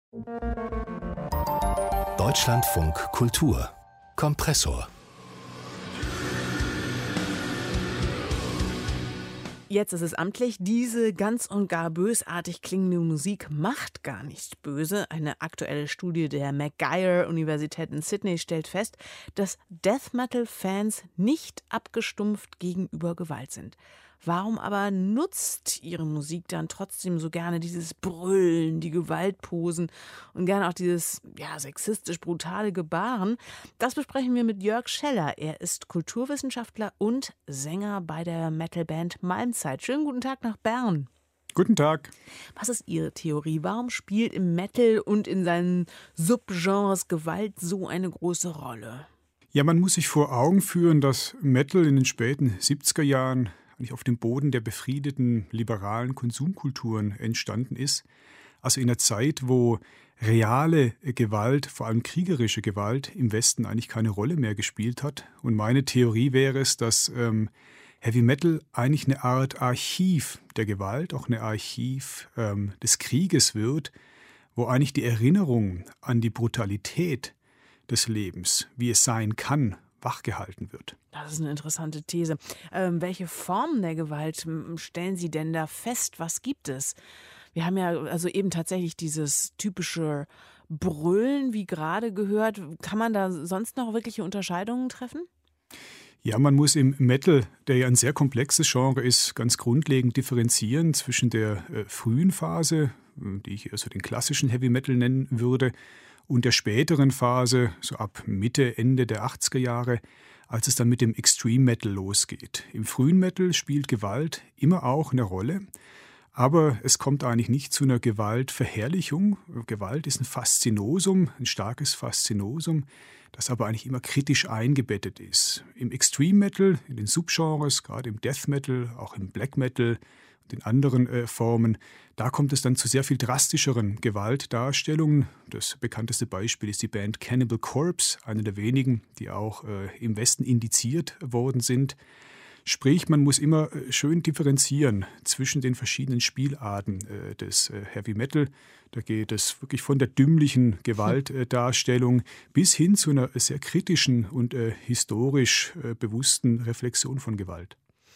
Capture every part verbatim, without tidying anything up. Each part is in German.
Deutschlandfunk Kultur Kompressor. Jetzt ist es amtlich, diese ganz und gar bösartig klingende Musik macht gar nicht böse. Eine aktuelle Studie der Maguire-Universität in Sydney stellt fest, dass Death-Metal-Fans nicht abgestumpft gegenüber Gewalt sind. Warum aber nutzt ihre Musik dann trotzdem so gerne dieses Brüllen, die Gewaltposen und gerne auch dieses ja, sexistisch-brutale Gebaren? Das besprechen wir mit Jörg Scheller. Er ist Kulturwissenschaftler und Sänger bei der Metalband Malmzeit. Schönen guten Tag nach Bern. Guten Tag. Was ist Ihre Theorie? Warum spielt im Metal und in seinen Subgenres Gewalt so eine große Rolle? Ja, man muss sich vor Augen führen, dass Metal in den späten siebziger Jahren auf dem Boden der befriedeten liberalen Konsumkulturen entstanden ist. Also in einer Zeit, wo reale Gewalt, vor allem kriegerische Gewalt, im Westen eigentlich keine Rolle mehr gespielt hat. Und meine Theorie wäre es, dass ähm, Heavy Metal eigentlich eine Art Archiv der Gewalt, auch eine Archiv ähm, des Krieges wird, wo eigentlich die Erinnerung an die Brutalität des Lebens, wie es sein kann, wachgehalten wird. Das ist eine interessante These. Ähm, welche Formen der Gewalt stellen Sie denn da fest? Was gibt es? Wir haben ja also eben tatsächlich dieses typische Brüllen, wie gerade gehört. Kann man da sonst noch wirkliche Unterscheidungen treffen? Ja, man muss im Metal, der ja ein sehr komplexes Genre ist, ganz grundlegend differenzieren zwischen der äh, frühen Phase, die ich also den klassischen Heavy Metal nennen würde, und der späteren Phase, so ab Mitte, Ende der achtziger Jahre, als es dann mit dem Extreme Metal losgeht. Im frühen Metal spielt Gewalt immer auch eine Rolle, aber es kommt eigentlich nicht zu einer Gewaltverherrlichung. Gewalt ist ein Faszinosum, ein starkes Faszinosum, das aber eigentlich immer kritisch eingebettet ist. Im Extreme Metal, in den Subgenres, gerade im Death Metal, auch im Black Metal, in anderen äh, Formen, da kommt es dann zu sehr viel drastischeren Gewaltdarstellungen. Das bekannteste Beispiel ist die Band Cannibal Corpse, eine der wenigen, die auch äh, im Westen indiziert worden sind. Sprich, man muss immer äh, schön differenzieren zwischen den verschiedenen Spielarten äh, des äh, Heavy Metal. Da geht es wirklich von der dümmlichen Gewaltdarstellung äh, bis hin zu einer sehr kritischen und äh, historisch äh, bewussten Reflexion von Gewalt.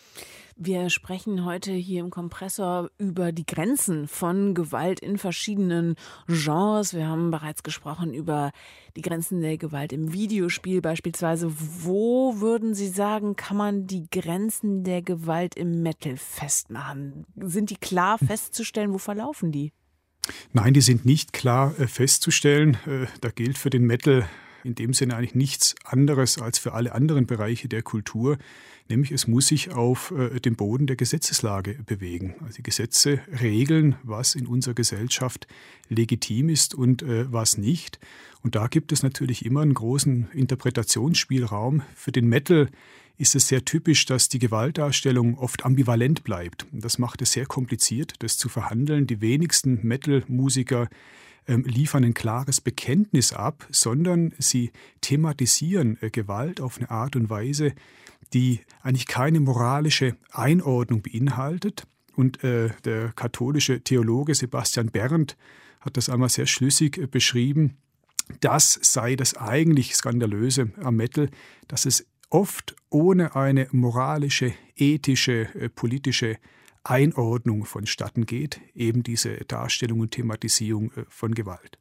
Wir sprechen heute hier im Kompressor über die Grenzen von Gewalt in verschiedenen Genres. Wir haben bereits gesprochen über die Grenzen der Gewalt im Videospiel beispielsweise. Wo, würden Sie sagen, kann man die Grenzen der Gewalt im Metal festmachen? Sind die klar festzustellen? Wo verlaufen die? Nein, die sind nicht klar äh, festzustellen. Äh, da gilt für den Metal in dem Sinne eigentlich nichts anderes als für alle anderen Bereiche der Kultur, nämlich es muss sich auf äh, dem Boden der Gesetzeslage bewegen. Also die Gesetze regeln, was in unserer Gesellschaft legitim ist und äh, was nicht. Und da gibt es natürlich immer einen großen Interpretationsspielraum. Für den Metal ist es sehr typisch, dass die Gewaltdarstellung oft ambivalent bleibt. Und das macht es sehr kompliziert, das zu verhandeln. Die wenigsten Metal-Musiker Ähm, liefern ein klares Bekenntnis ab, sondern sie thematisieren äh, Gewalt auf eine Art und Weise, die eigentlich keine moralische Einordnung beinhaltet. Und äh, der katholische Theologe Sebastian Berndt hat das einmal sehr schlüssig äh, beschrieben. Das sei das eigentlich Skandalöse am Metal, dass es oft ohne eine moralische, ethische, äh, politische Einordnung vonstatten geht, eben diese Darstellung und Thematisierung von Gewalt.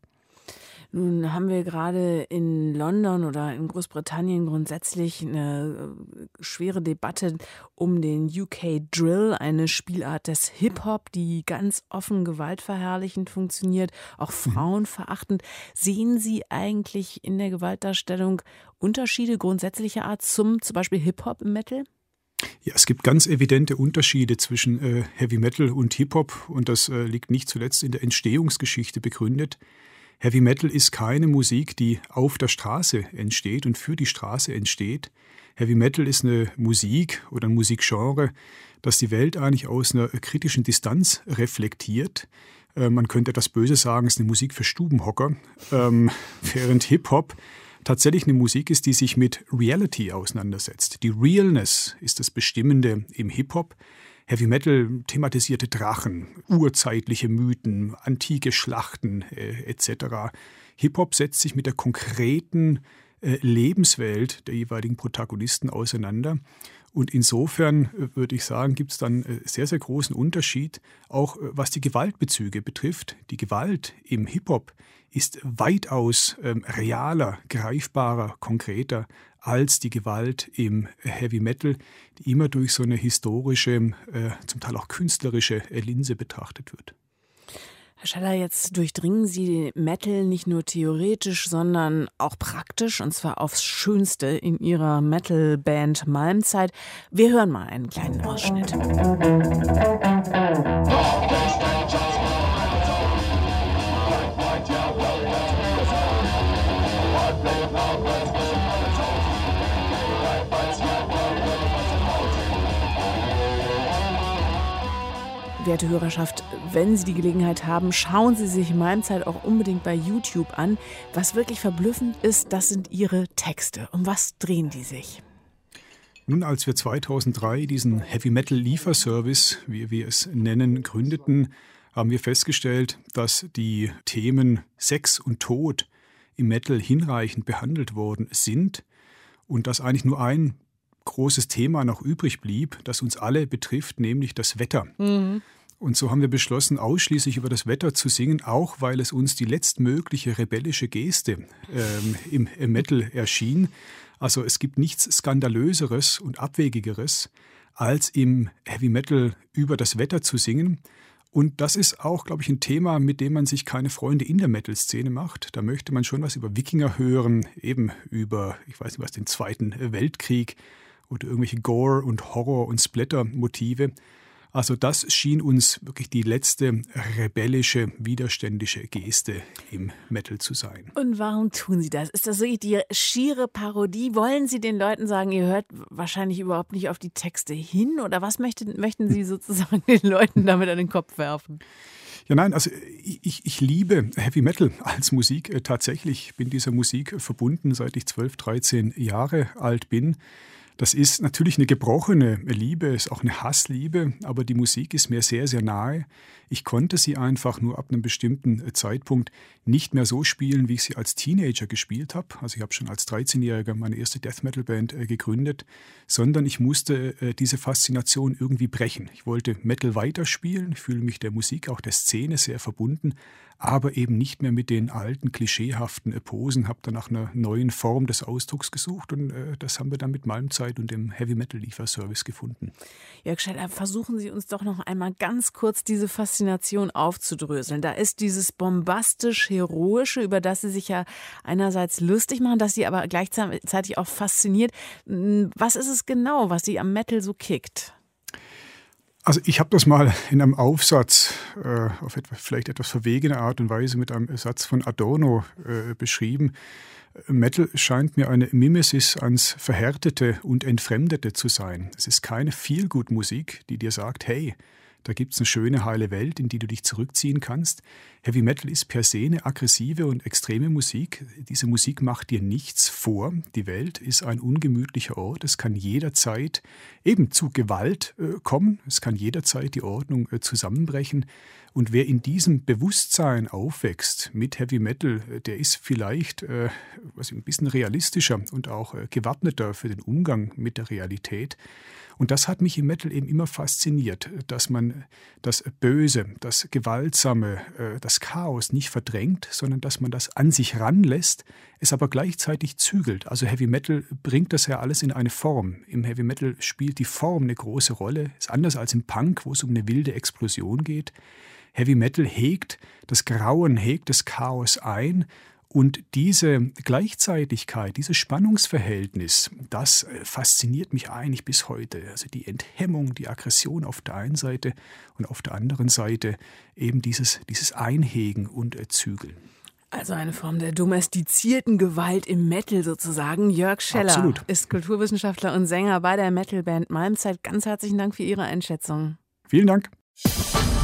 Nun haben wir gerade in London oder in Großbritannien grundsätzlich eine schwere Debatte um den U K Drill, eine Spielart des Hip-Hop, die ganz offen gewaltverherrlichend funktioniert, auch frauenverachtend. Sehen Sie eigentlich in der Gewaltdarstellung Unterschiede grundsätzlicher Art zum zum Beispiel Hip-Hop im Metal? Ja, es gibt ganz evidente Unterschiede zwischen äh, Heavy Metal und Hip-Hop und das äh, liegt nicht zuletzt in der Entstehungsgeschichte begründet. Heavy Metal ist keine Musik, die auf der Straße entsteht und für die Straße entsteht. Heavy Metal ist eine Musik oder ein Musikgenre, das die Welt eigentlich aus einer kritischen Distanz reflektiert. Äh, man könnte das böse sagen, es ist eine Musik für Stubenhocker, ähm, während Hip-Hop tatsächlich eine Musik ist, die sich mit Reality auseinandersetzt. Die Realness ist das Bestimmende im Hip-Hop. Heavy Metal thematisierte Drachen, urzeitliche Mythen, antike Schlachten äh, et cetera. Hip-Hop setzt sich mit der konkreten äh, Lebenswelt der jeweiligen Protagonisten auseinander. Und insofern äh, würde ich sagen, gibt es dann äh, sehr, sehr großen Unterschied, auch äh, was die Gewaltbezüge betrifft. Die Gewalt im Hip-Hop ist weitaus ähm, realer, greifbarer, konkreter als die Gewalt im Heavy Metal, die immer durch so eine historische, äh, zum Teil auch künstlerische äh, Linse betrachtet wird. Herr Scheller, jetzt durchdringen Sie Metal nicht nur theoretisch, sondern auch praktisch, und zwar aufs Schönste in Ihrer Metal-Band Malmzeit. Wir hören mal einen kleinen Ausschnitt. Werte Hörerschaft, wenn Sie die Gelegenheit haben, schauen Sie sich Malmzeit auch unbedingt bei YouTube an. Was wirklich verblüffend ist, das sind Ihre Texte. Um was drehen die sich? Nun, als wir zweitausenddrei diesen Heavy-Metal-Lieferservice, wie wir es nennen, gründeten, haben wir festgestellt, dass die Themen Sex und Tod im Metal hinreichend behandelt worden sind und dass eigentlich nur ein großes Thema noch übrig blieb, das uns alle betrifft, nämlich das Wetter. Mhm. Und so haben wir beschlossen, ausschließlich über das Wetter zu singen, auch weil es uns die letztmögliche rebellische Geste ähm, im, im Metal erschien. Also es gibt nichts Skandalöseres und Abwegigeres, als im Heavy Metal über das Wetter zu singen. Und das ist auch, glaube ich, ein Thema, mit dem man sich keine Freunde in der Metal-Szene macht. Da möchte man schon was über Wikinger hören, eben über, ich weiß nicht was, den Zweiten Weltkrieg oder irgendwelche Gore- und Horror- und Splatter-Motive. Also das schien uns wirklich die letzte rebellische, widerständische Geste im Metal zu sein. Und warum tun Sie das? Ist das wirklich die schiere Parodie? Wollen Sie den Leuten sagen, ihr hört wahrscheinlich überhaupt nicht auf die Texte hin? Oder was möchten, möchten Sie sozusagen den Leuten damit an den Kopf werfen? Ja, nein, also ich, ich liebe Heavy Metal als Musik. Tatsächlich, ich bin dieser Musik verbunden, seit ich zwölf, dreizehn Jahre alt bin. Das ist natürlich eine gebrochene Liebe, ist auch eine Hassliebe, aber die Musik ist mir sehr, sehr nahe. Ich konnte sie einfach nur ab einem bestimmten Zeitpunkt nicht mehr so spielen, wie ich sie als Teenager gespielt habe. Also ich habe schon als dreizehnjähriger meine erste Death-Metal-Band gegründet, sondern ich musste diese Faszination irgendwie brechen. Ich wollte Metal weiterspielen, fühle mich der Musik, auch der Szene sehr verbunden, aber eben nicht mehr mit den alten, klischeehaften Posen, habe dann nach einer neuen Form des Ausdrucks gesucht und äh, das haben wir dann mit Malmzeit und dem Heavy-Metal-Lieferservice gefunden. Jörg Scheller, versuchen Sie uns doch noch einmal ganz kurz diese Faszination aufzudröseln. Da ist dieses bombastisch-heroische, über das Sie sich ja einerseits lustig machen, das Sie aber gleichzeitig auch fasziniert. Was ist es genau, was Sie am Metal so kickt? Also ich habe das mal in einem Aufsatz äh, auf etwa, vielleicht etwas verwegene Art und Weise mit einem Satz von Adorno äh, beschrieben. Metal scheint mir eine Mimesis ans Verhärtete und Entfremdete zu sein. Es ist keine Feel-Good-Musik, die dir sagt, hey, da gibt es eine schöne, heile Welt, in die du dich zurückziehen kannst. Heavy Metal ist per se eine aggressive und extreme Musik. Diese Musik macht dir nichts vor. Die Welt ist ein ungemütlicher Ort. Es kann jederzeit eben zu Gewalt äh, kommen. Es kann jederzeit die Ordnung äh, zusammenbrechen. Und wer in diesem Bewusstsein aufwächst mit Heavy Metal, der ist vielleicht äh, was ein bisschen realistischer und auch äh, gewappneter für den Umgang mit der Realität. Und das hat mich im Metal eben immer fasziniert, dass man das Böse, das Gewaltsame, äh, das Chaos nicht verdrängt, sondern dass man das an sich ranlässt, es aber gleichzeitig zügelt. Also Heavy Metal bringt das ja alles in eine Form. Im Heavy Metal spielt die Form eine große Rolle. Ist anders als im Punk, wo es um eine wilde Explosion geht. Heavy Metal hegt das Grauen, hegt das Chaos ein. Und diese Gleichzeitigkeit, dieses Spannungsverhältnis, das fasziniert mich eigentlich bis heute. Also die Enthemmung, die Aggression auf der einen Seite und auf der anderen Seite eben dieses, dieses Einhegen und Zügeln. Also eine Form der domestizierten Gewalt im Metal sozusagen. Jörg Scheller Absolut. Ist Kulturwissenschaftler und Sänger bei der Metalband Malmzeit. Ganz herzlichen Dank für Ihre Einschätzung. Vielen Dank.